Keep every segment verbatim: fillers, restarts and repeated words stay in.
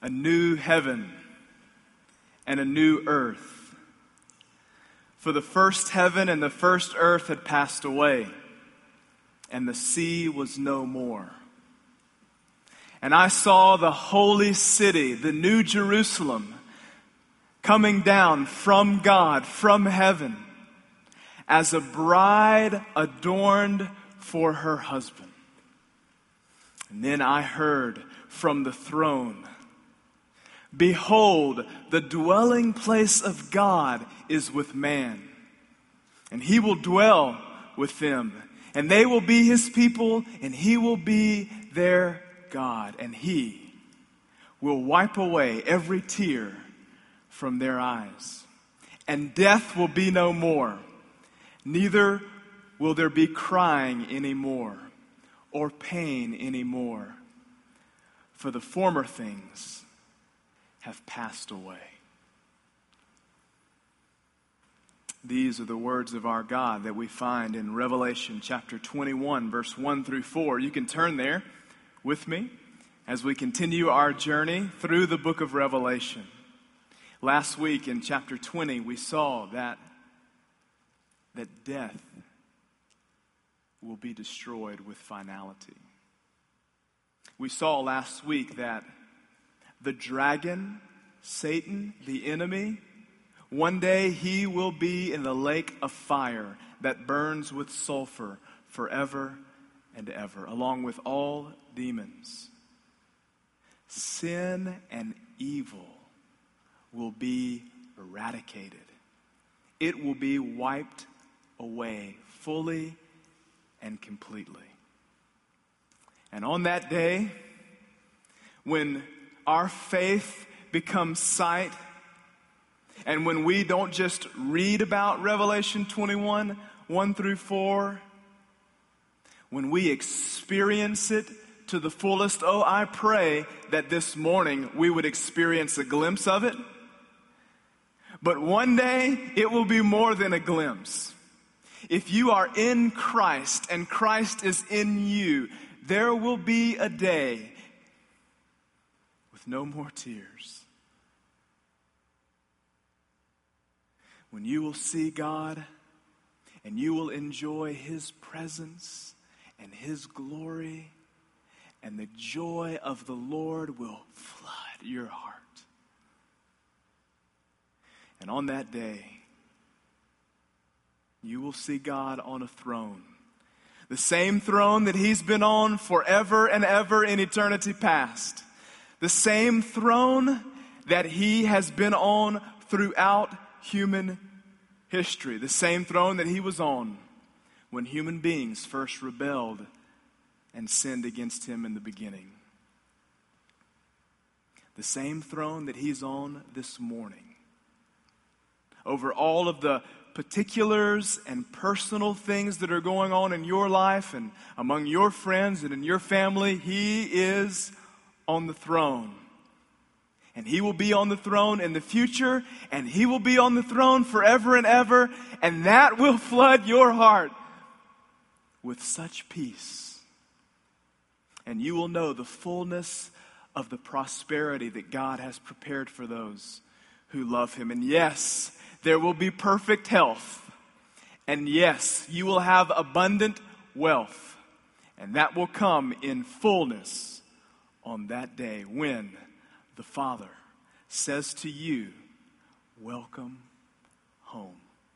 a new heaven and a new earth. For the first heaven and the first earth had passed away, and the sea was no more. And I saw the holy city, the new Jerusalem, coming down from God, from heaven, as a bride adorned for her husband. And then I heard from the throne, behold, the dwelling place of God is with man, and he will dwell with them, and they will be his people, and he will be their God, and he will wipe away every tear from their eyes. And death will be no more, neither will there be crying anymore, or pain anymore, for the former things have passed away. These are the words of our God that we find in Revelation chapter twenty-one, verse one through four. You can turn there with me as we continue our journey through the book of Revelation. Last week in chapter twenty, we saw that, that death will be destroyed with finality. We saw last week that the dragon, Satan, the enemy, one day he will be in the lake of fire that burns with sulfur forever and ever, along with all demons. Sin and evil will be eradicated. It will be wiped away fully and completely. And on that day, when our faith becomes sight, and when we don't just read about Revelation twenty-one, one through four, when we experience it to the fullest, oh, I pray that this morning we would experience a glimpse of it. But one day it will be more than a glimpse. If you are in Christ and Christ is in you, there will be a day with no more tears. When you will see God and you will enjoy His presence and His glory, and the joy of the Lord will flood your heart. And on that day, you will see God on a throne. The same throne that He's been on forever and ever in eternity past. The same throne that He has been on throughout human history. The same throne that He was on when human beings first rebelled and sinned against Him in the beginning. The same throne that He's on this morning. Over all of the particulars and personal things that are going on in your life and among your friends and in your family, He is on the throne. And He will be on the throne in the future, and He will be on the throne forever and ever, and that will flood your heart with such peace. And you will know the fullness of the prosperity that God has prepared for those who love Him. And yes, there will be perfect health. And yes, you will have abundant wealth. And that will come in fullness on that day when the Father says to you, welcome home.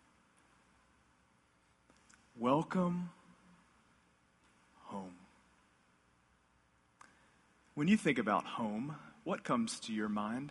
Welcome home. When you think about home, what comes to your mind?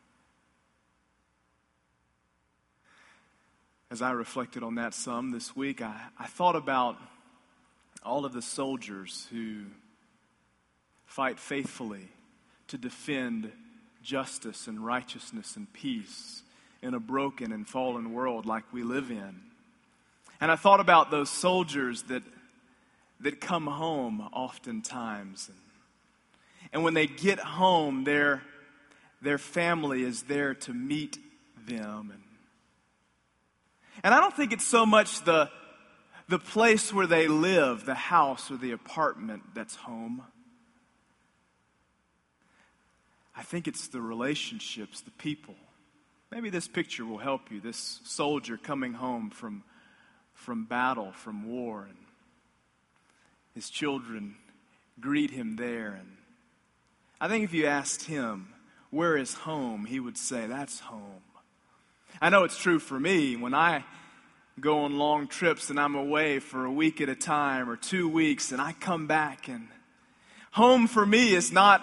As I reflected on that some this week, I, I thought about all of the soldiers who fight faithfully to defend justice and righteousness and peace in a broken and fallen world like we live in. And I thought about those soldiers that that come home oftentimes. And, and when they get home, their, their family is there to meet them. And, and I don't think it's so much the, the place where they live, the house or the apartment that's home. I think it's the relationships, the people. Maybe this picture will help you. This soldier coming home from, from battle, from war, and his children greet him there. And I think if you asked him, where is home, he would say, that's home. I know it's true for me. When I go on long trips and I'm away for a week at a time or two weeks and I come back, and home for me is not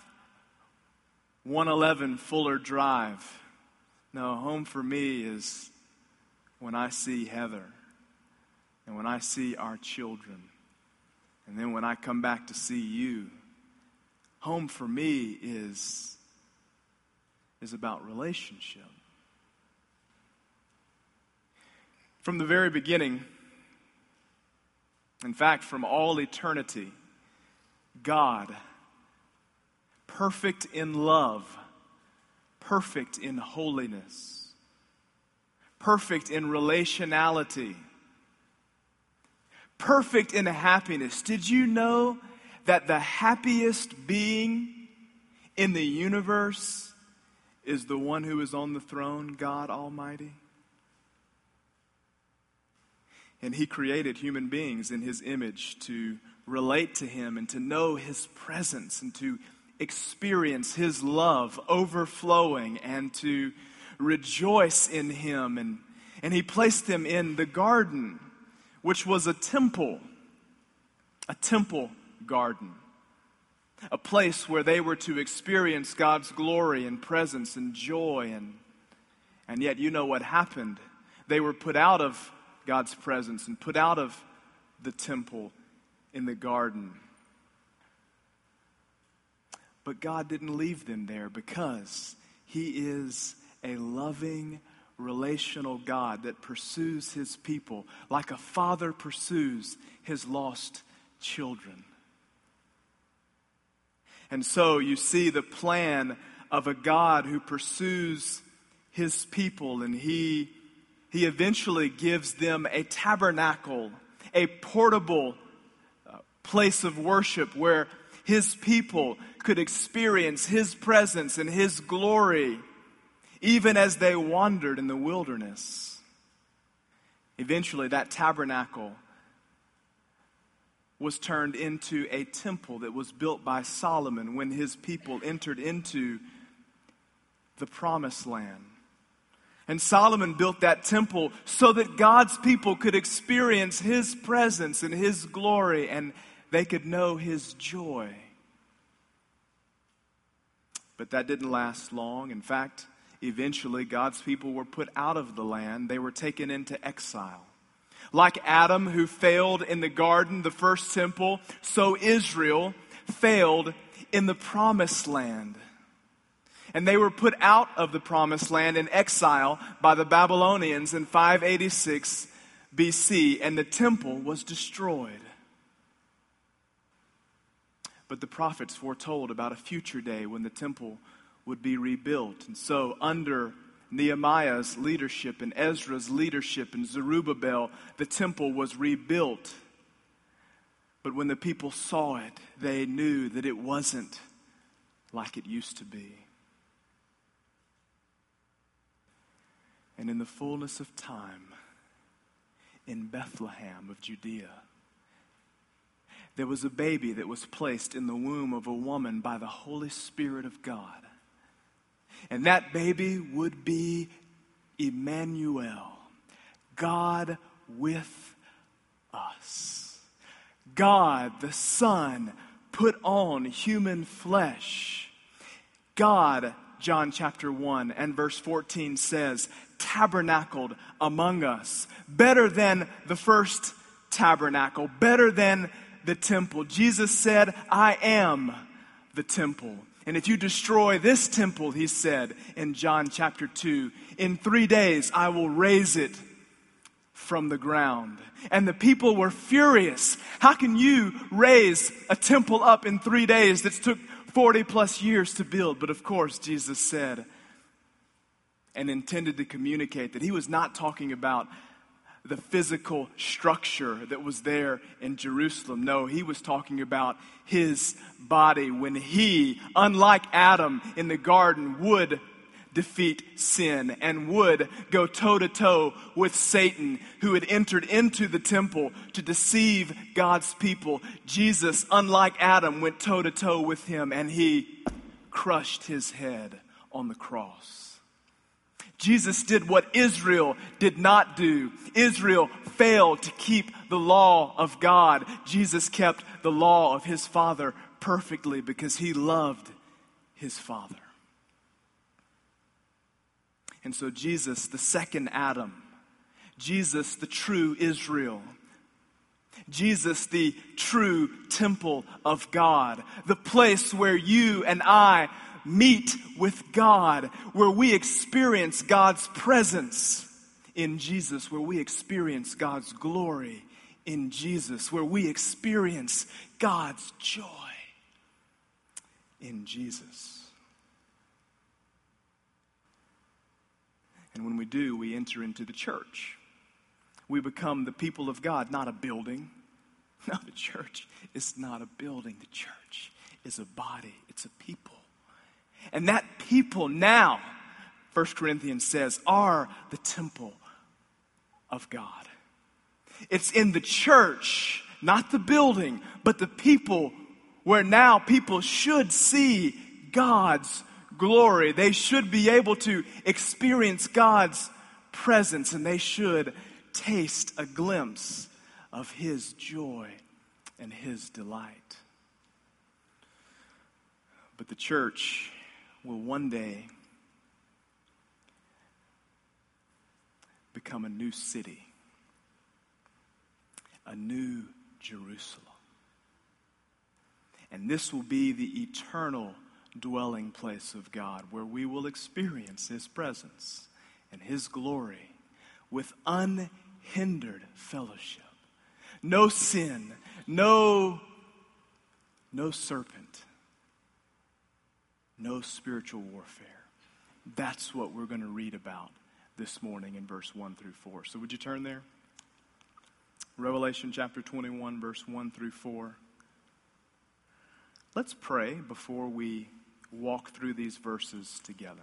one eleven Fuller Drive. No, home for me is when I see Heather and when I see our children, and then when I come back to see you. Home for me is, is about relationship. From the very beginning, in fact, from all eternity, God, perfect in love, perfect in holiness, perfect in relationality, perfect in happiness. Did you know that the happiest being in the universe is the one who is on the throne, God Almighty? And He created human beings in His image to relate to Him and to know His presence and to experience His love overflowing and to rejoice in Him. And, and He placed them in the garden, which was a temple, a temple garden, a place where they were to experience God's glory and presence and joy. And, and yet you know what happened. They were put out of God's presence and put out of the temple in the garden. But God didn't leave them there, because He is a loving, relational God that pursues His people like a father pursues his lost children. And so you see the plan of a God who pursues His people, and He He eventually gives them a tabernacle, a portable uh, place of worship where His people could experience His presence and His glory even as they wandered in the wilderness. Eventually, that tabernacle was turned into a temple that was built by Solomon when his people entered into the promised land. And Solomon built that temple so that God's people could experience His presence and His glory, and they could know His joy. But that didn't last long. In fact, eventually God's people were put out of the land. They were taken into exile. Like Adam, who failed in the garden, the first temple, so Israel failed in the promised land. And they were put out of the promised land in exile by the Babylonians in five eighty-six B C, and the temple was destroyed. But the prophets foretold about a future day when the temple would be rebuilt. And so under Nehemiah's leadership and Ezra's leadership and Zerubbabel, the temple was rebuilt. But when the people saw it, they knew that it wasn't like it used to be. And in the fullness of time, in Bethlehem of Judea, there was a baby that was placed in the womb of a woman by the Holy Spirit of God. And that baby would be Emmanuel, God with us. God, the Son, put on human flesh. God, John chapter one and verse fourteen says, tabernacled among us. Better than the first tabernacle, better than the temple. Jesus said, I am the temple. And if you destroy this temple, He said in John chapter two, in three days I will raise it from the ground. And the people were furious. How can you raise a temple up in three days that took forty plus years to build? But of course, Jesus said and intended to communicate that He was not talking about the physical structure that was there in Jerusalem. No, he was talking about his body when he, unlike Adam in the garden, would defeat sin and would go toe-to-toe with Satan, who had entered into the temple to deceive God's people. Jesus, unlike Adam, went toe-to-toe with him, and he crushed his head on the cross. Jesus did what Israel did not do. Israel failed to keep the law of God. Jesus kept the law of his Father perfectly because he loved his Father. And so Jesus, the second Adam, Jesus, the true Israel, Jesus, the true temple of God, the place where you and I meet with God, where we experience God's presence in Jesus, where we experience God's glory in Jesus, where we experience God's joy in Jesus. And when we do, we enter into the church. We become the people of God, not a building. No, the church is not a building. The church is a body. It's a people. And that people now, First Corinthians says, are the temple of God. It's in the church, not the building, but the people, where now people should see God's glory. They should be able to experience God's presence, and they should taste a glimpse of his joy and his delight. But the church will one day become a new city, a new Jerusalem. And this will be the eternal dwelling place of God, where we will experience his presence and his glory with unhindered fellowship. No sin, no, no serpent, no spiritual warfare. That's what we're going to read about this morning in verse one through four. So would you turn there? Revelation chapter twenty-one, verse one through four. Let's pray before we walk through these verses together.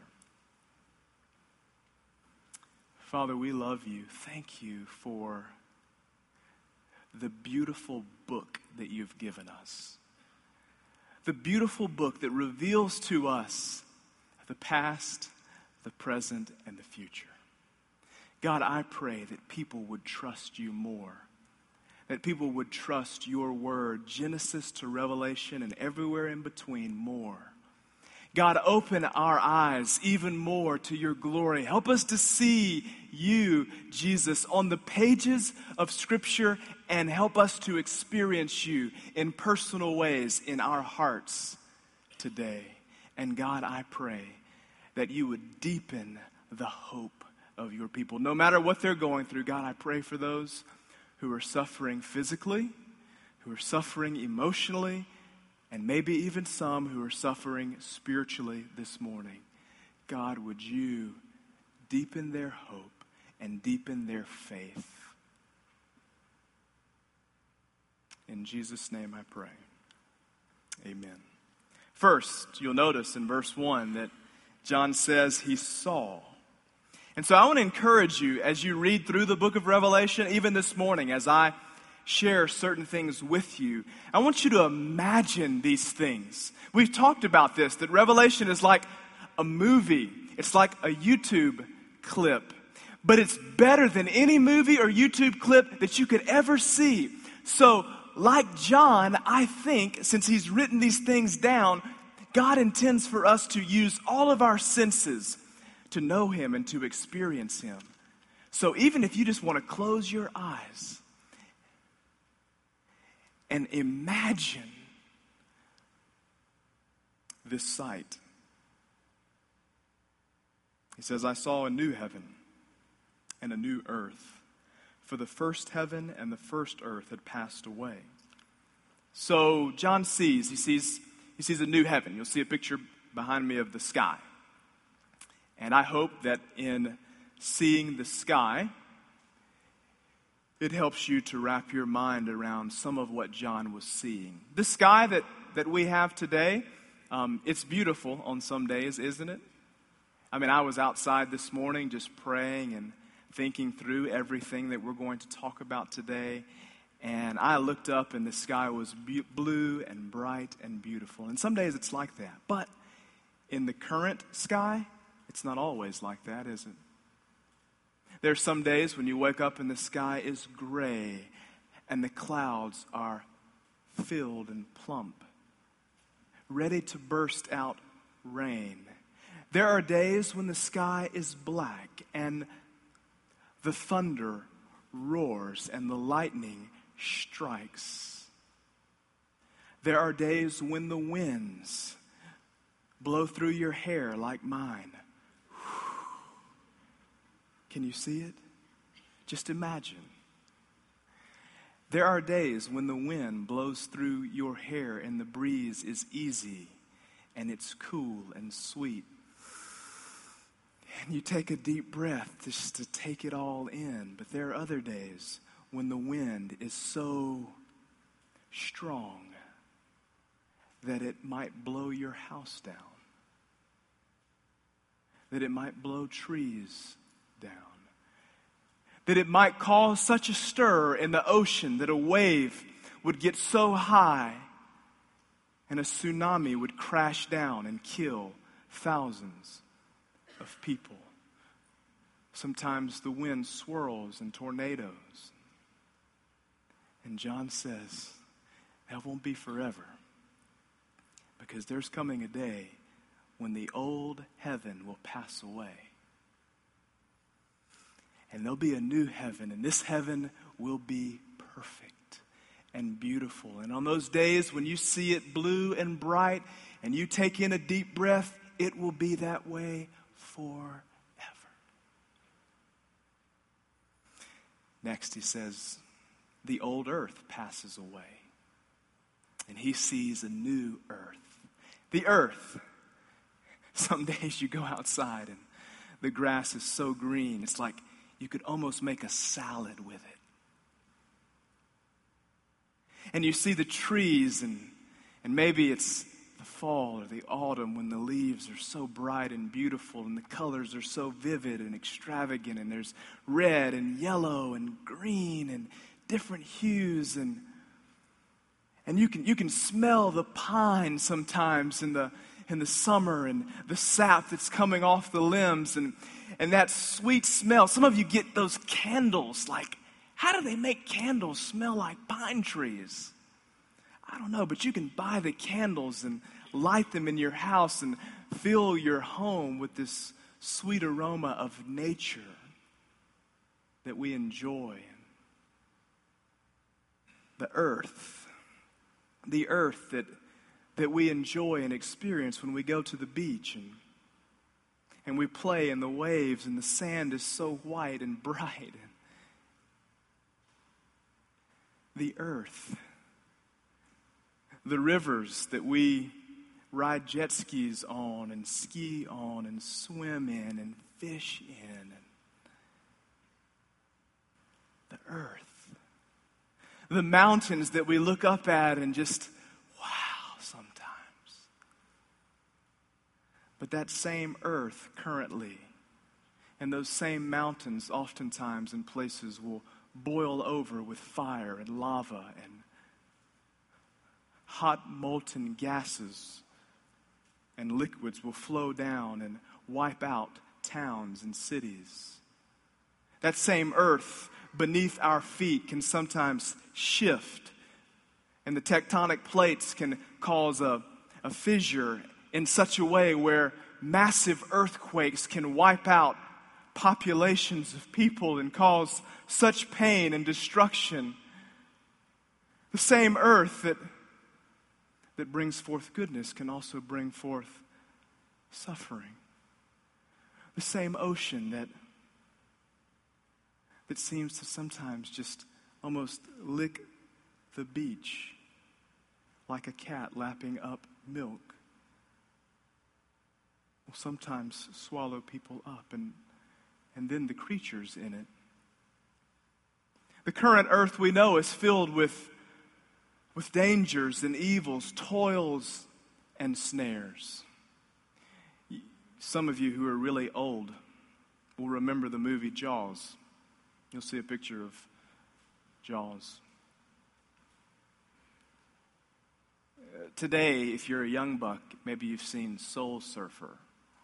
Father, we love you. Thank you for the beautiful book that you've given us. The beautiful book that reveals to us the past, the present, and the future. God, I pray that people would trust you more. That people would trust your word, Genesis to Revelation and everywhere in between, more. God, open our eyes even more to your glory. Help us to see you, Jesus, on the pages of Scripture, and help us to experience you in personal ways in our hearts today. And God, I pray that you would deepen the hope of your people. No matter what they're going through, God, I pray for those who are suffering physically, who are suffering emotionally, and maybe even some who are suffering spiritually this morning. God, would you deepen their hope and deepen their faith? In Jesus' name I pray. Amen. First, you'll notice in verse one that John says he saw. And so I want to encourage you as you read through the book of Revelation, even this morning, as I share certain things with you, I want you to imagine these things. We've talked about this, that Revelation is like a movie. It's like a YouTube clip. But it's better than any movie or YouTube clip that you could ever see. So, like John, I think, since he's written these things down, God intends for us to use all of our senses to know him and to experience him. So even if you just want to close your eyes and imagine this sight. He says, I saw a new heaven and a new earth, for the first heaven and the first earth had passed away. So John sees, he sees, he sees a new heaven. You'll see a picture behind me of the sky. And I hope that in seeing the sky, it helps you to wrap your mind around some of what John was seeing. The sky that, that we have today, um, it's beautiful on some days, isn't it? I mean, I was outside this morning just praying and thinking through everything that we're going to talk about today. And I looked up and the sky was be- blue and bright and beautiful. And some days it's like that. But in the current sky, it's not always like that, is it? There's some days when you wake up and the sky is gray and the clouds are filled and plump, ready to burst out rain. There are days when the sky is black and the thunder roars and the lightning strikes. There are days when the winds blow through your hair like mine. Can you see it? Just imagine. There are days when the wind blows through your hair and the breeze is easy and it's cool and sweet. And you take a deep breath just to take it all in. But there are other days when the wind is so strong that it might blow your house down, that it might blow trees down, that it might cause such a stir in the ocean that a wave would get so high and a tsunami would crash down and kill thousands of people. Sometimes the wind swirls in tornadoes. And John says, that won't be forever, because there's coming a day when the old heaven will pass away. And there'll be a new heaven, and this heaven will be perfect and beautiful. And on those days when you see it blue and bright and you take in a deep breath, it will be that way forever. Next he says, the old earth passes away, and he sees a new earth. The earth. Some days you go outside and the grass is so green, it's like you could almost make a salad with it. And you see the trees, and, and maybe it's the fall or the autumn when the leaves are so bright and beautiful and the colors are so vivid and extravagant, and there's red and yellow and green and different hues, and and you can you can smell the pine sometimes in the in the summer, and the sap that's coming off the limbs, and and that sweet smell. Some of you get those candles. Like, how do they make candles smell like pine trees? I don't know, but you can buy the candles and light them in your house and fill your home with this sweet aroma of nature that we enjoy. The earth, the earth that, that we enjoy and experience when we go to the beach and, and we play in the waves and the sand is so white and bright. The earth, the rivers that we ride jet skis on and ski on and swim in and fish in. And the earth. The mountains that we look up at and just, wow, sometimes. But that same earth currently and those same mountains oftentimes in places will boil over with fire and lava, and hot molten gases and liquids will flow down and wipe out towns and cities. That same earth beneath our feet can sometimes shift, and the tectonic plates can cause a, a fissure in such a way where massive earthquakes can wipe out populations of people and cause such pain and destruction. The same earth that, that brings forth goodness can also bring forth suffering. The same ocean that that seems to sometimes just almost lick the beach like a cat lapping up milk will sometimes swallow people up, and, and then the creatures in it. The current earth we know is filled with, with dangers and evils, toils and snares. Some of you who are really old will remember the movie Jaws. You'll see a picture of Jaws. Uh, today, if you're a young buck, maybe you've seen Soul Surfer.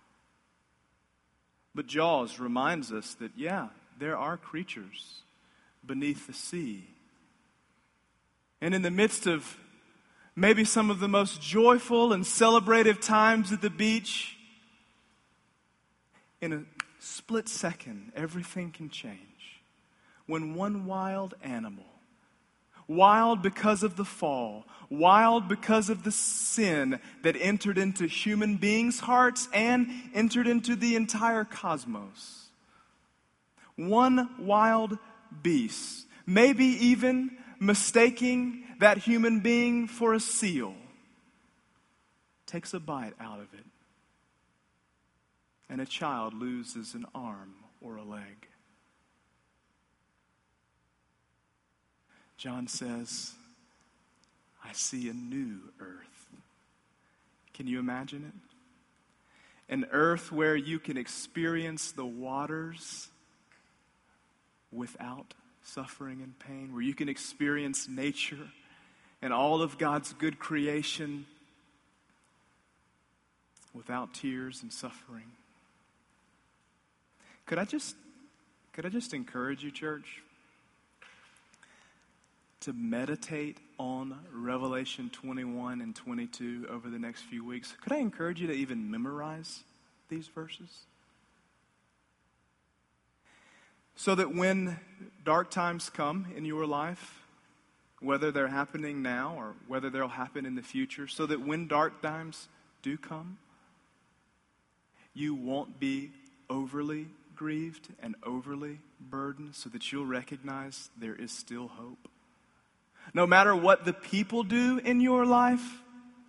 But Jaws reminds us that, yeah, there are creatures beneath the sea. And in the midst of maybe some of the most joyful and celebrative times at the beach, in a split second, everything can change. When one wild animal, wild because of the fall, wild because of the sin that entered into human beings' hearts and entered into the entire cosmos. One wild beast, maybe even mistaking that human being for a seal, takes a bite out of it, and a child loses an arm or a leg. John says, I see a new earth. Can you imagine it? An earth where you can experience the waters without suffering and pain, where you can experience nature and all of God's good creation without tears and suffering. Could I just, could I just encourage you, church, to meditate on Revelation twenty-one and twenty-two over the next few weeks? Could I encourage you to even memorize these verses? So that when dark times come in your life, whether they're happening now or whether they'll happen in the future, so that when dark times do come, you won't be overly grieved and overly burdened, so that you'll recognize there is still hope. No matter what the people do in your life,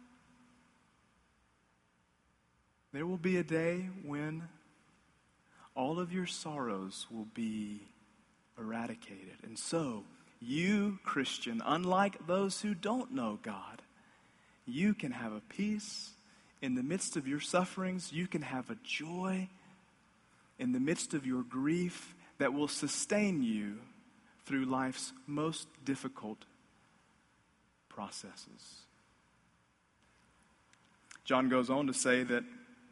there will be a day when all of your sorrows will be eradicated. And so, you, Christian, unlike those who don't know God, you can have a peace in the midst of your sufferings. You can have a joy in the midst of your grief that will sustain you through life's most difficult processes. John goes on to say that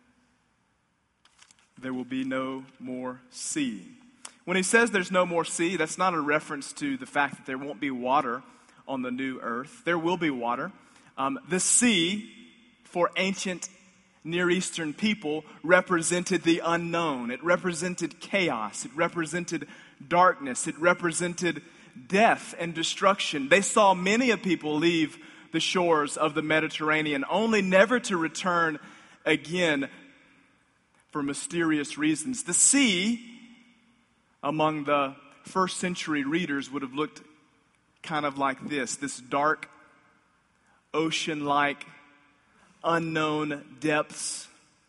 there will be no more sea. When he says there's no more sea, that's not a reference to the fact that there won't be water on the new earth. There will be water. Um, the sea, for ancient Near Eastern people, represented the unknown. It represented chaos. It represented darkness. It represented death and destruction. They saw many of people leave the shores of the Mediterranean, only never to return again for mysterious reasons. The sea, among the first century readers, would have looked kind of like this, this dark, ocean-like, unknown depths.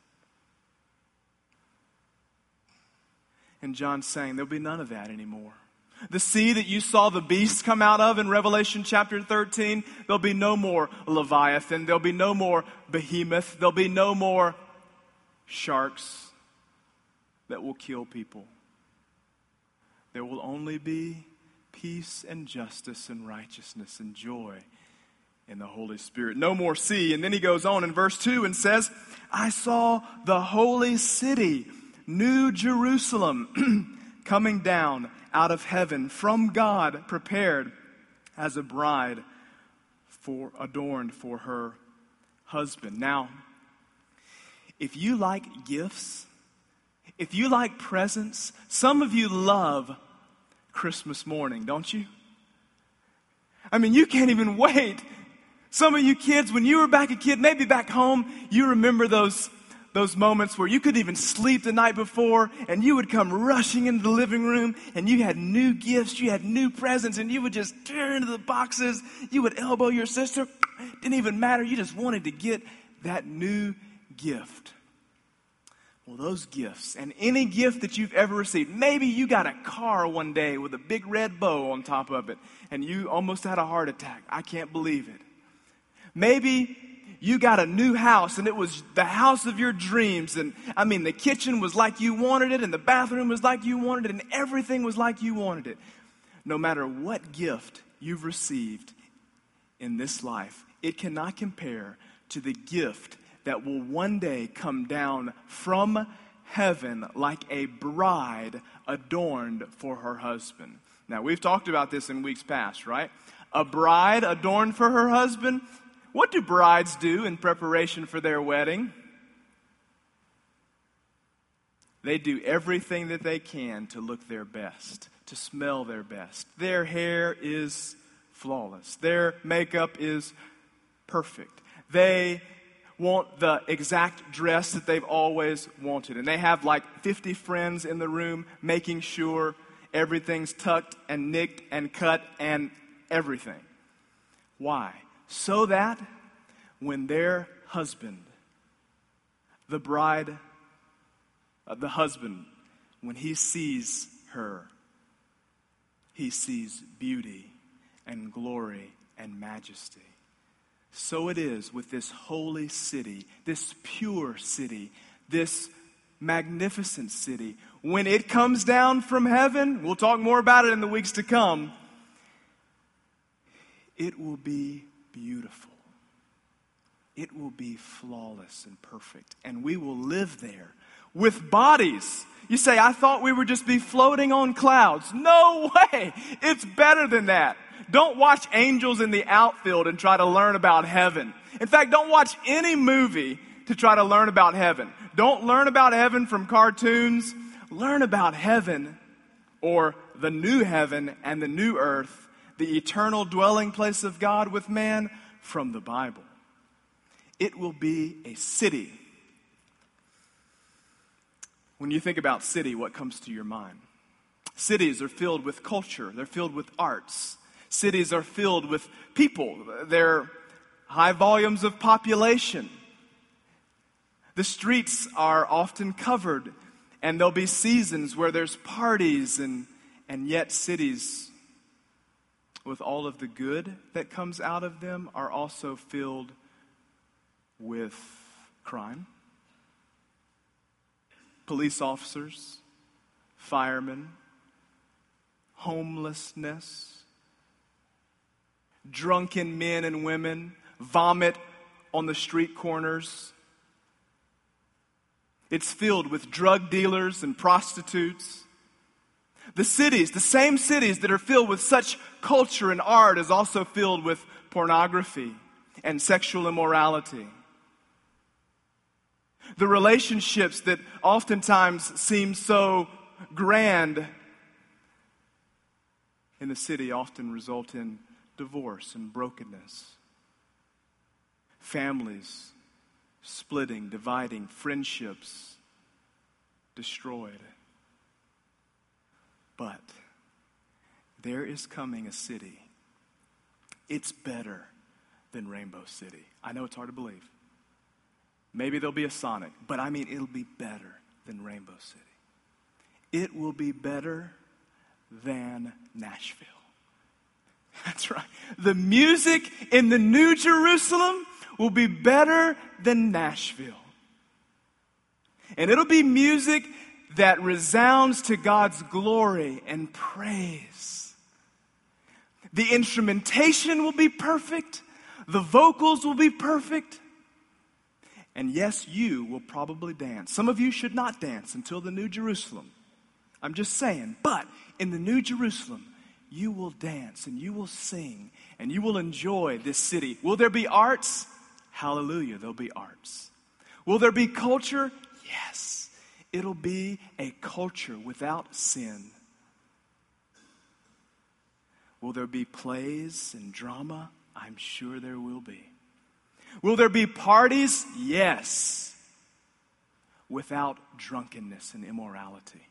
And John's saying there'll be none of that anymore. The sea that you saw the beast come out of in Revelation chapter thirteen, there'll be no more Leviathan, there'll be no more behemoth, there'll be no more sharks that will kill people. There will only be peace and justice and righteousness and joy in the Holy Spirit. No more sea. And then he goes on in verse two and says, I saw the holy city, New Jerusalem, coming down out of heaven from God, prepared as a bride for adorned for her husband. Now, if you like gifts, if you like presents, some of you love Christmas morning, don't you? I mean, you can't even wait. Some of you kids, when you were back a kid, maybe back home, you remember those those moments where you couldn't even sleep the night before, and you would come rushing into the living room, and you had new gifts, you had new presents, and you would just tear into the boxes. You would elbow your sister. Didn't even matter. You just wanted to get that new gift. Well, those gifts, and any gift that you've ever received, maybe you got a car one day with a big red bow on top of it, and you almost had a heart attack. I can't believe it. Maybe you got a new house, and it was the house of your dreams, and I mean, the kitchen was like you wanted it, and the bathroom was like you wanted it, and everything was like you wanted it. No matter what gift you've received in this life, it cannot compare to the gift that will one day come down from heaven like a bride adorned for her husband. Now, we've talked about this in weeks past, right? A bride adorned for her husband. What do brides do in preparation for their wedding? They do everything that they can to look their best, to smell their best. Their hair is flawless. Their makeup is perfect. They want the exact dress that they've always wanted. And they have like fifty friends in the room making sure everything's tucked and nicked and cut and everything. Why? So that when their husband, the bride, uh, the husband, when he sees her, he sees beauty and glory and majesty. So it is with this holy city, this pure city, this magnificent city. When it comes down from heaven, we'll talk more about it in the weeks to come, it will be beautiful. It will be flawless and perfect. And we will live there with bodies. You say, I thought we would just be floating on clouds. No way. It's better than that. Don't watch Angels in the Outfield and try to learn about heaven. In fact, don't watch any movie to try to learn about heaven. Don't learn about heaven from cartoons. Learn about heaven, or the new heaven and the new earth, the eternal dwelling place of God with man, from the Bible. It will be a city. When you think about city, what comes to your mind? Cities are filled with culture. They're filled with arts. Cities are filled with people. They're high volumes of population. The streets are often covered, and there'll be seasons where there's parties, and, and yet cities, with all of the good that comes out of them, are also filled with crime. Police officers, firemen, homelessness, drunken men and women vomit on the street corners. It's filled with drug dealers and prostitutes. The cities, the same cities that are filled with such culture and art, is also filled with pornography and sexual immorality. The relationships that oftentimes seem so grand in the city often result in divorce and brokenness. Families splitting, dividing, friendships destroyed. But there is coming a city. It's better than Rainbow City. I know it's hard to believe. Maybe there'll be a Sonic, but I mean it'll be better than Rainbow City. It will be better than Nashville. That's right. The music in the New Jerusalem will be better than Nashville. And it'll be music that resounds to God's glory and praise. The instrumentation will be perfect. The vocals will be perfect. And yes, you will probably dance. Some of you should not dance until the New Jerusalem. I'm just saying. But in the New Jerusalem, you will dance and you will sing and you will enjoy this city. Will there be arts? Hallelujah, there'll be arts. Will there be culture? Yes. It'll be a culture without sin. Will there be plays and drama? I'm sure there will be. Will there be parties? Yes. Without drunkenness and immorality.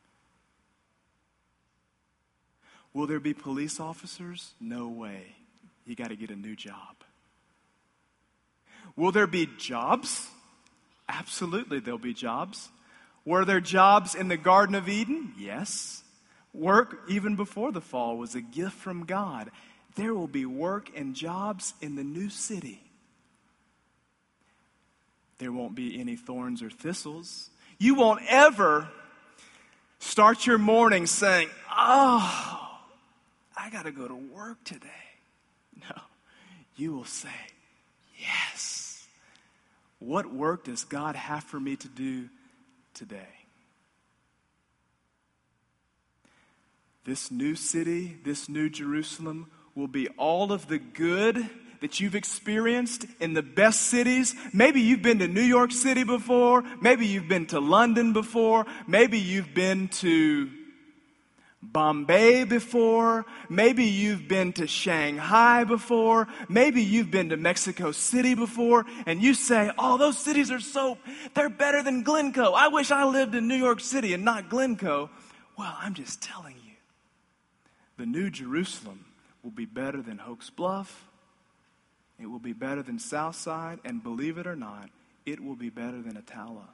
Will there be police officers? No way. You got to get a new job. Will there be jobs? Absolutely, there'll be jobs. Were there jobs in the Garden of Eden? Yes. Work, even before the fall, was a gift from God. There will be work and jobs in the new city. There won't be any thorns or thistles. You won't ever start your morning saying, oh, I got to go to work today. No, you will say, yes. What work does God have for me to do today? This new city, this new Jerusalem, will be all of the good that you've experienced in the best cities. Maybe you've been to New York City before. Maybe you've been to London before. Maybe you've been to Bombay before. Maybe you've been to Shanghai before. Maybe you've been to Mexico City before. And you say, oh, those cities are so, they're better than Glencoe. I wish I lived in New York City and not Glencoe. Well, I'm just telling you, the new Jerusalem will be better than Hoax Bluff. It will be better than Southside, and believe it or not, it will be better than Attala.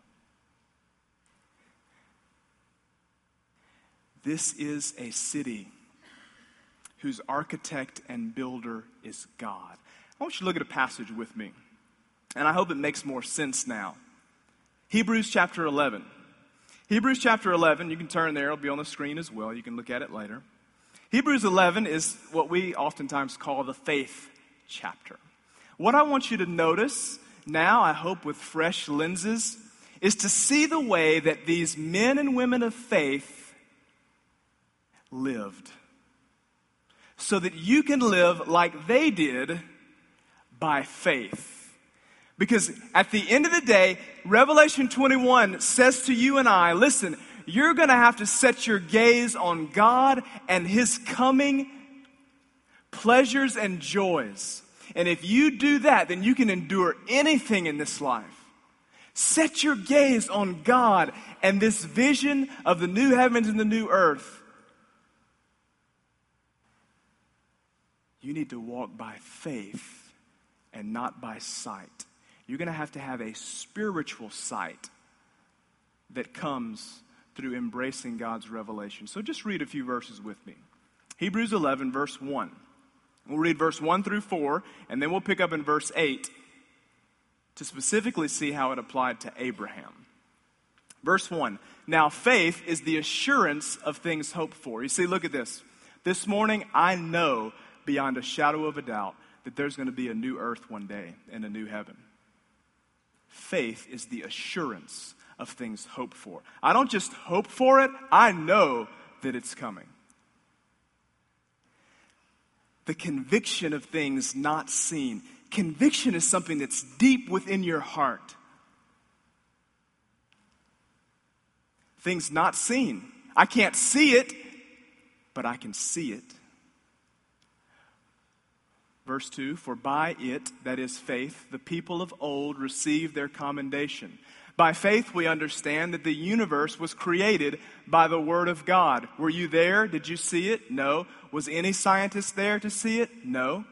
This is a city whose architect and builder is God. I want you to look at a passage with me, and I hope it makes more sense now. Hebrews chapter eleven. Hebrews chapter eleven, you can turn there, it'll be on the screen as well. You can look at it later. Hebrews eleven is what we oftentimes call the faith chapter. What I want you to notice now, I hope with fresh lenses, is to see the way that these men and women of faith lived, so that you can live like they did by faith. Because at the end of the day, Revelation twenty-one says to you and I, listen, you're going to have to set your gaze on God and His coming pleasures and joys. And if you do that, then you can endure anything in this life. Set your gaze on God and this vision of the new heavens and the new earth. You need to walk by faith and not by sight. You're going to have to have a spiritual sight that comes through embracing God's revelation. So just read a few verses with me. Hebrews eleven, verse one. We'll read verse one through four, and then we'll pick up in verse eight to specifically see how it applied to Abraham. Verse one, now faith is the assurance of things hoped for. You see, look at this. This morning, I know beyond a shadow of a doubt that there's going to be a new earth one day and a new heaven. Faith is the assurance of things hoped for. I don't just hope for it, I know that it's coming. The conviction of things not seen. Conviction is something that's deep within your heart. Things not seen. I can't see it, but I can see it. Verse two, for by it, that is faith, the people of old received their commendation. By faith, we understand that the universe was created by the Word of God. Were you there? Did you see it? No. Was any scientist there to see it? No.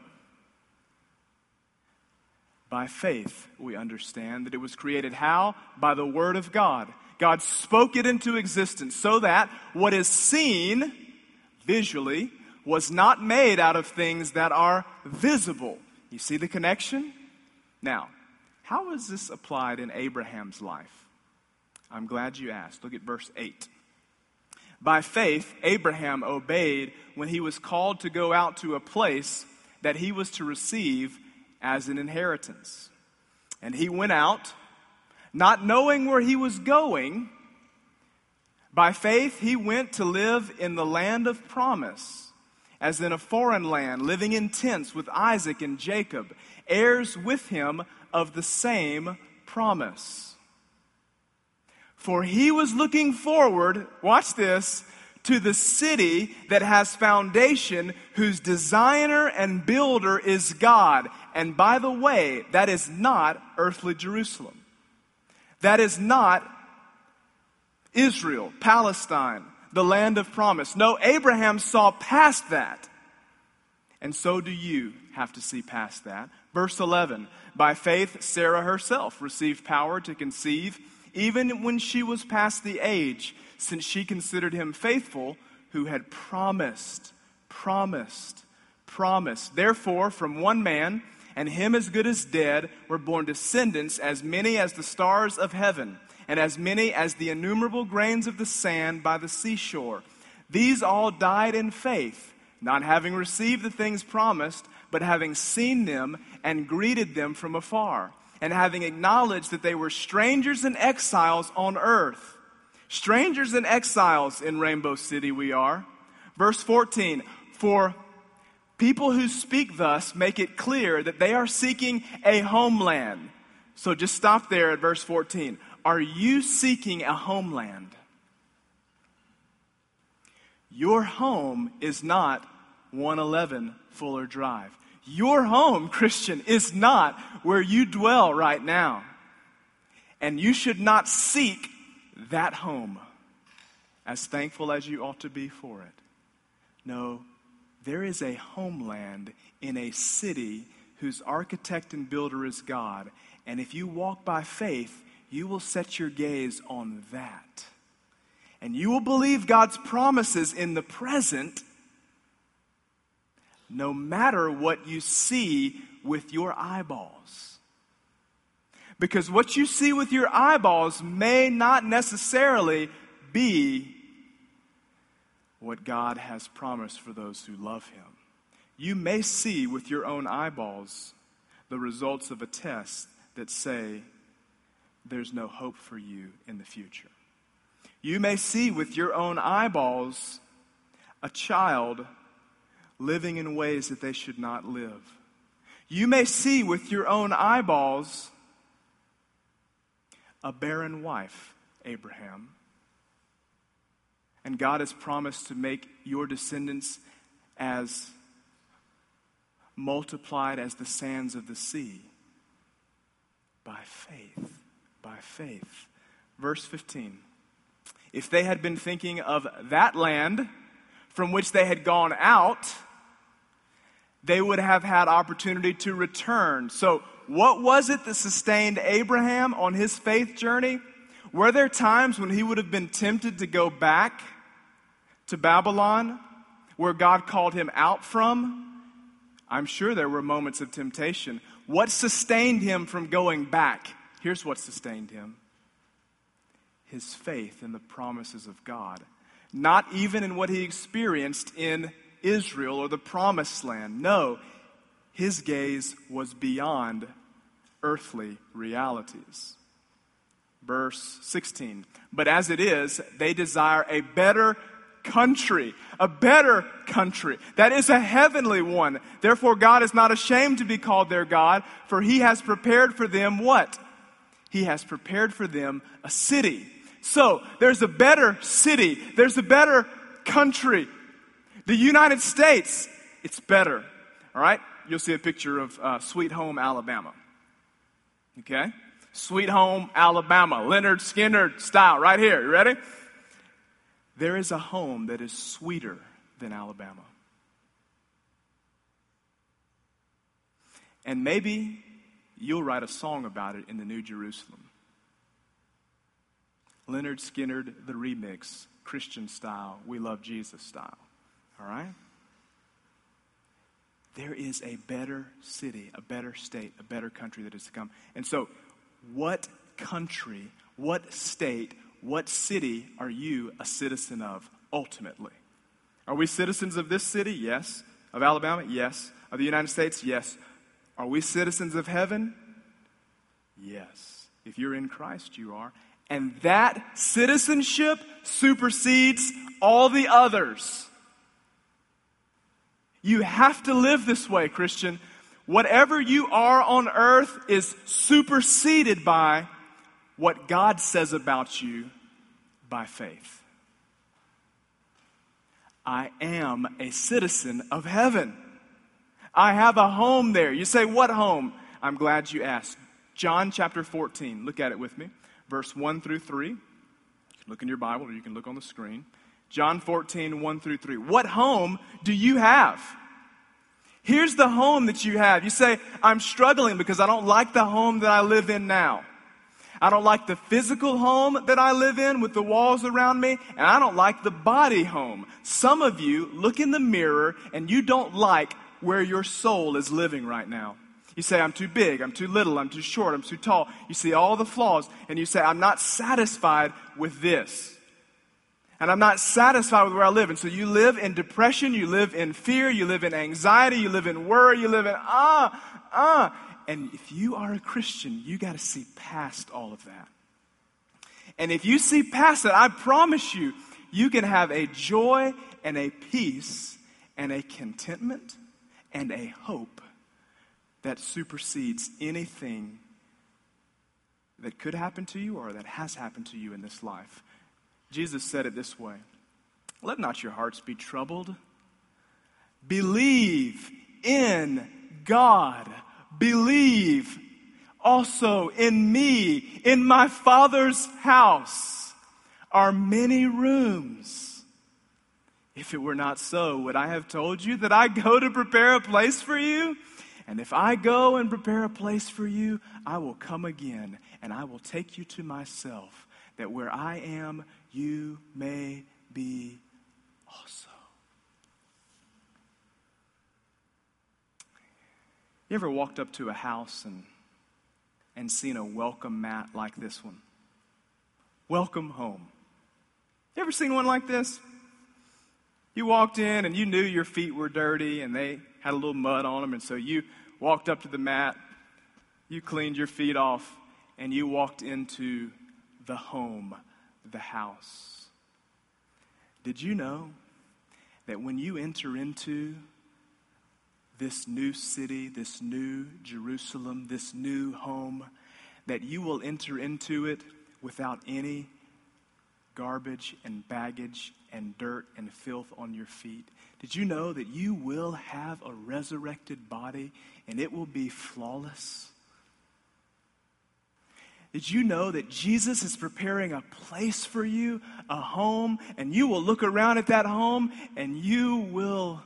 By faith, we understand that it was created how? By the Word of God. God spoke it into existence so that what is seen visually was not made out of things that are visible. You see the connection? Now, how is this applied in Abraham's life? I'm glad you asked. Look at verse eight. By faith, Abraham obeyed when he was called to go out to a place that he was to receive as an inheritance. And he went out, not knowing where he was going. By faith, he went to live in the land of promise, as in a foreign land, living in tents with Isaac and Jacob, heirs with him of the same promise. For he was looking forward, watch this, to the city that has foundation, whose designer and builder is God. And by the way, that is not earthly Jerusalem. That is not Israel, Palestine, the land of promise. No, Abraham saw past that. And so do you have to see past that. Verse eleven, by faith, Sarah herself received power to conceive, even when she was past the age, since she considered him faithful, who had promised, promised, promised. Therefore, from one man, and him as good as dead, were born descendants as many as the stars of heaven, and as many as the innumerable grains of the sand by the seashore. These all died in faith, not having received the things promised, but having seen them and greeted them from afar, and having acknowledged that they were strangers and exiles on earth. Strangers and exiles in Rainbow City we are. Verse fourteen, for people who speak thus make it clear that they are seeking a homeland. So just stop there at verse fourteen. Are you seeking a homeland? Your home is not one eleven Fuller Drive. Your home, Christian, is not where you dwell right now. And you should not seek that home, as thankful as you ought to be for it. No, there is a homeland in a city whose architect and builder is God. And if you walk by faith, you will set your gaze on that. And you will believe God's promises in the present, no matter what you see with your eyeballs. Because what you see with your eyeballs may not necessarily be what God has promised for those who love Him. You may see with your own eyeballs the results of a test that say there's no hope for you in the future. You may see with your own eyeballs a child living in ways that they should not live. You may see with your own eyeballs a barren wife, Abraham. And God has promised to make your descendants as multiplied as the sands of the sea. By faith, by faith. Verse fifteen. If they had been thinking of that land from which they had gone out, they would have had opportunity to return. So what was it that sustained Abraham on his faith journey? Were there times when he would have been tempted to go back to Babylon, where God called him out from? I'm sure there were moments of temptation. What sustained him from going back? Here's what sustained him. His faith in the promises of God. Not even in what he experienced in Israel or the promised land. No, his gaze was beyond earthly realities. Verse sixteen. But as it is, they desire a better country. A better country. That is a heavenly one. Therefore, God is not ashamed to be called their God, for He has prepared for them what? He has prepared for them a city. So, there's a better city. There's a better country. The United States, it's better. All right? You'll see a picture of uh, Sweet Home, Alabama. Okay? Sweet Home, Alabama. Leonard Skinner style right here. You ready? There is a home that is sweeter than Alabama. And maybe you'll write a song about it in the New Jerusalem. Leonard Skinner, the remix, Christian style, We Love Jesus style. All right? There is a better city, a better state, a better country that is to come. And so, what country, what state, what city are you a citizen of ultimately? Are we citizens of this city? Yes. Of Alabama? Yes. Of the United States? Yes. Are we citizens of heaven? Yes. If you're in Christ, you are. And that citizenship supersedes all the others. You have to live this way, Christian. Whatever you are on earth is superseded by what God says about you by faith. I am a citizen of heaven. I have a home there. You say, what home? I'm glad you asked. John chapter fourteen. Look at it with me. Verse one through three. You can look in your Bible or you can look on the screen. John fourteen, one through three. What home do you have? Here's the home that you have. You say, I'm struggling because I don't like the home that I live in now. I don't like the physical home that I live in with the walls around me, and I don't like the body home. Some of you look in the mirror and you don't like where your soul is living right now. You say, I'm too big, I'm too little, I'm too short, I'm too tall. You see all the flaws, and you say, I'm not satisfied with this. And I'm not satisfied with where I live. And so you live in depression, you live in fear, you live in anxiety, you live in worry, you live in ah, ah. And if you are a Christian, you got to see past all of that. And if you see past it, I promise you, you can have a joy and a peace and a contentment and a hope that supersedes anything that could happen to you or that has happened to you in this life. Jesus said it this way, let not your hearts be troubled. Believe in God. Believe also in me. In my Father's house are many rooms. If it were not so, would I have told you that I go to prepare a place for you? And if I go and prepare a place for you, I will come again and I will take you to myself, that where I am, you may be also. You ever walked up to a house and, and seen a welcome mat like this one? Welcome home. You ever seen one like this? You walked in and you knew your feet were dirty and they had a little mud on them, and so you walked up to the mat, you cleaned your feet off, and you walked into the home, the house. Did you know that when you enter into this new city, this new Jerusalem, this new home, that you will enter into it without any garbage and baggage and dirt and filth on your feet? Did you know that you will have a resurrected body and it will be flawless? Did you know that Jesus is preparing a place for you, a home, and you will look around at that home and you will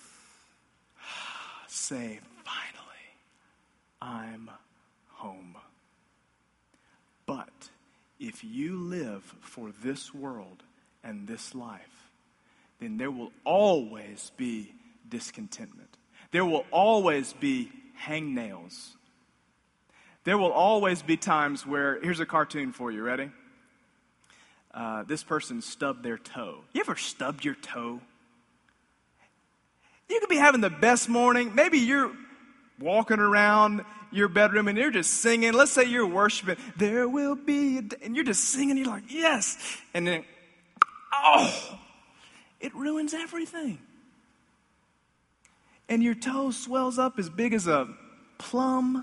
say, finally, I'm home. But if you live for this world and this life, then there will always be discontentment. There will always be hangnails. There will always be times where, here's a cartoon for you, ready? Uh, this person stubbed their toe. You ever stubbed your toe? You could be having the best morning. Maybe you're walking around your bedroom and you're just singing. Let's say you're worshiping. There will be a day. And you're just singing. You're like, yes. And then, oh, it ruins everything. And your toe swells up as big as a plum.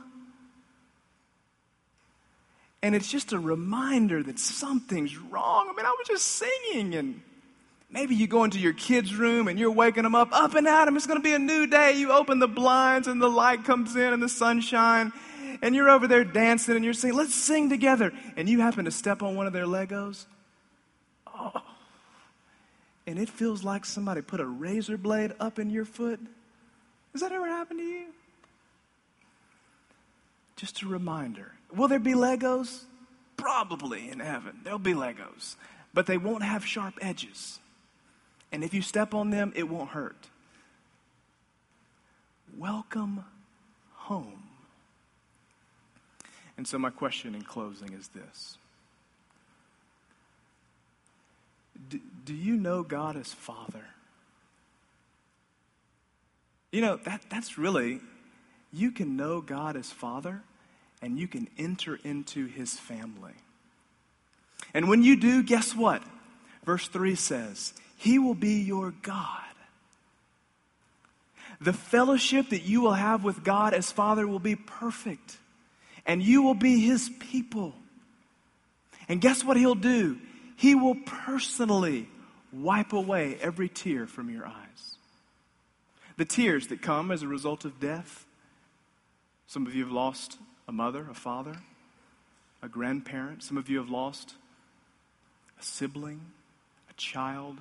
And it's just a reminder that something's wrong. I mean, I was just singing, and maybe you go into your kid's room and you're waking them up, up and at 'em. It's going to be a new day. You open the blinds and the light comes in and the sunshine, and you're over there dancing and you're saying, let's sing together. And you happen to step on one of their Legos. Oh, and it feels like somebody put a razor blade up in your foot. Has that ever happened to you? Just a reminder. Will there be Legos? Probably in heaven. There'll be Legos. But they won't have sharp edges. And if you step on them, it won't hurt. Welcome home. And so my question in closing is this. Do, do you know God as Father? You know, that that's really, you can know God as Father and you can enter into his family. And when you do, guess what? Verse three says, he will be your God. The fellowship that you will have with God as Father will be perfect. And you will be his people. And guess what he'll do? He will personally wipe away every tear from your eyes. The tears that come as a result of death. Some of you have lost a mother, a father, a grandparent. Some of you have lost a sibling, a child.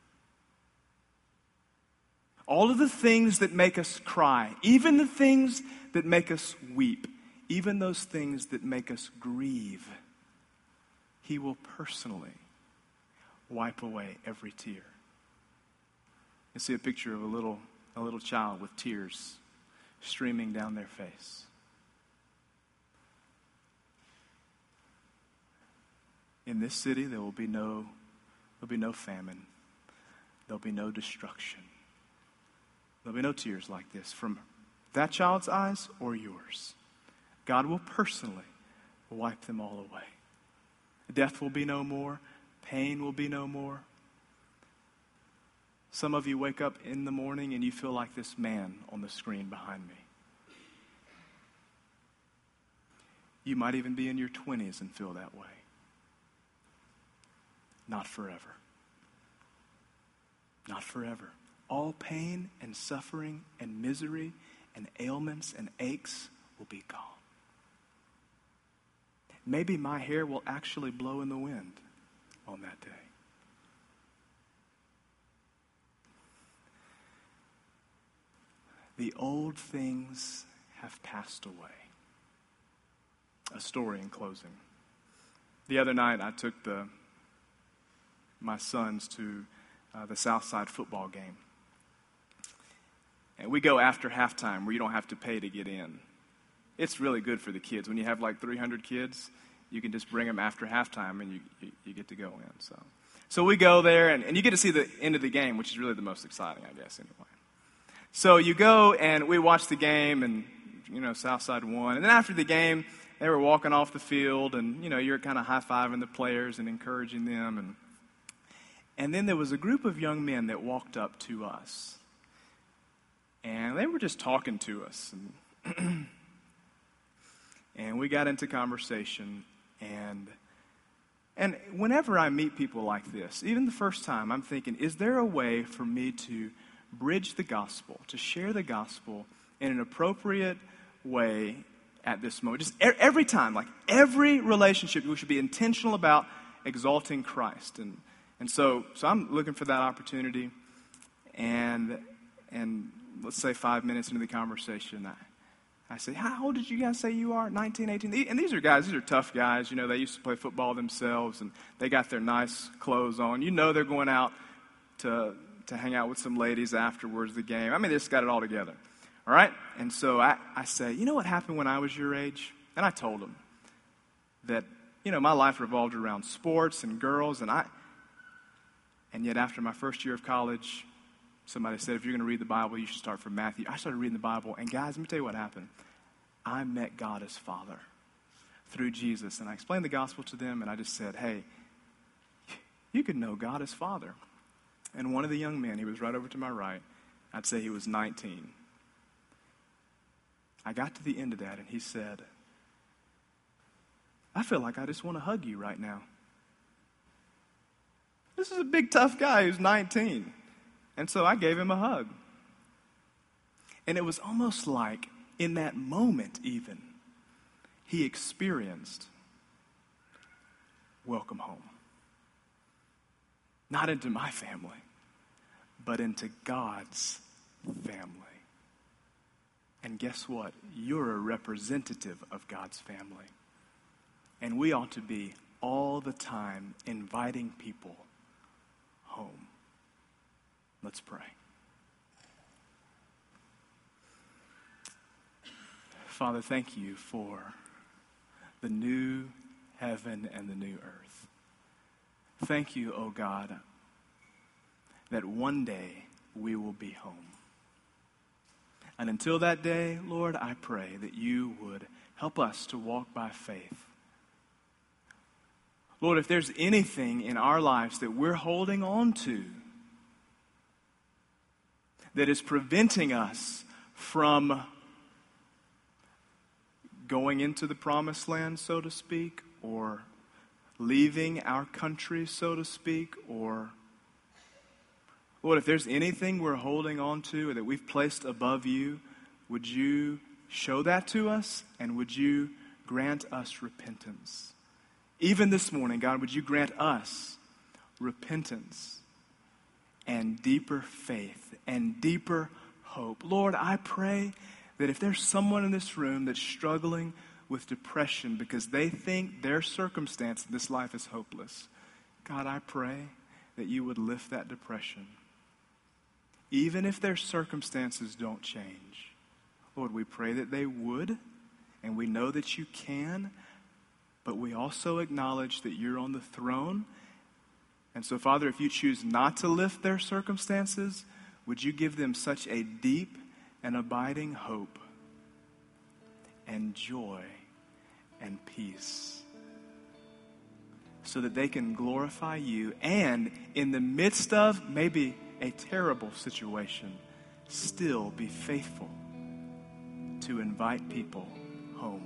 All of the things that make us cry, even the things that make us weep, even those things that make us grieve, he will personally wipe away every tear. You see a picture of a little, a little child with tears streaming down their face. In this city, there will be no, there'll be no famine. There'll be no destruction. There'll be no tears like this from that child's eyes or yours. God will personally wipe them all away. Death will be no more. Pain will be no more. Some of you wake up in the morning and you feel like this man on the screen behind me. You might even be in your twenties and feel that way. Not forever. Not forever. All pain and suffering and misery and ailments and aches will be gone. Maybe my hair will actually blow in the wind on that day. The old things have passed away. A story in closing. The other night I took the my sons to uh, the Southside football game. And we go after halftime where you don't have to pay to get in. It's really good for the kids. When you have like three hundred kids, you can just bring them after halftime and you, you, you get to go in. So so we go there and, and you get to see the end of the game, which is really the most exciting, I guess, anyway. So you go and we watch the game and, you know, Southside won. And then after the game, they were walking off the field and, you know, you're kind of high-fiving the players and encouraging them. And, and then there was a group of young men that walked up to us. And they were just talking to us. And, and we got into conversation. And, and whenever I meet people like this, even the first time, I'm thinking, is there a way for me to bridge the gospel, to share the gospel in an appropriate way at this moment? Just every time, like every relationship, we should be intentional about exalting Christ. And and so so I'm looking for that opportunity. And and let's say five minutes into the conversation, I, I say, how old did you guys say you are? nineteen, eighteen? And these are guys, these are tough guys. You know, they used to play football themselves, and they got their nice clothes on. You know they're going out to to hang out with some ladies afterwards the game. I mean, they just got it all together. All right? And so I, I say, you know what happened when I was your age? And I told them that, you know, my life revolved around sports and girls, and I, and yet after my first year of college, somebody said, if you're going to read the Bible, you should start from Matthew. I started reading the Bible, and guys, let me tell you what happened. I met God as Father through Jesus, and I explained the gospel to them, and I just said, hey, you can know God as Father. And one of the young men, he was right over to my right, I'd say he was nineteen. I got to the end of that, and he said, I feel like I just want to hug you right now. This is a big, tough guy who's nineteen. And so I gave him a hug. And it was almost like, in that moment even, he experienced welcome home. Not into my family, but into God's family. And guess what? You're a representative of God's family. And we ought to be all the time inviting people home. Let's pray. Father, thank you for the new heaven and the new earth. Thank you, oh God, that one day we will be home. And until that day, Lord, I pray that you would help us to walk by faith. Lord, if there's anything in our lives that we're holding on to that is preventing us from going into the promised land, so to speak, or leaving our country, so to speak, or, Lord, if there's anything we're holding on to that we've placed above you, would you show that to us, and would you grant us repentance? Even this morning, God, would you grant us repentance and deeper faith and deeper hope? Lord, I pray that if there's someone in this room that's struggling with depression because they think their circumstance in this life is hopeless. God, I pray that you would lift that depression. Even if their circumstances don't change. Lord, we pray that they would, and we know that you can, but we also acknowledge that you're on the throne. And so, Father, if you choose not to lift their circumstances, would you give them such a deep and abiding hope and joy and peace so that they can glorify you and in the midst of maybe a terrible situation, still be faithful to invite people home.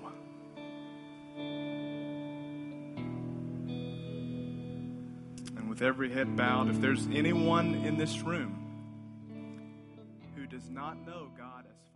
And with every head bowed, if there's anyone in this room who does not know God as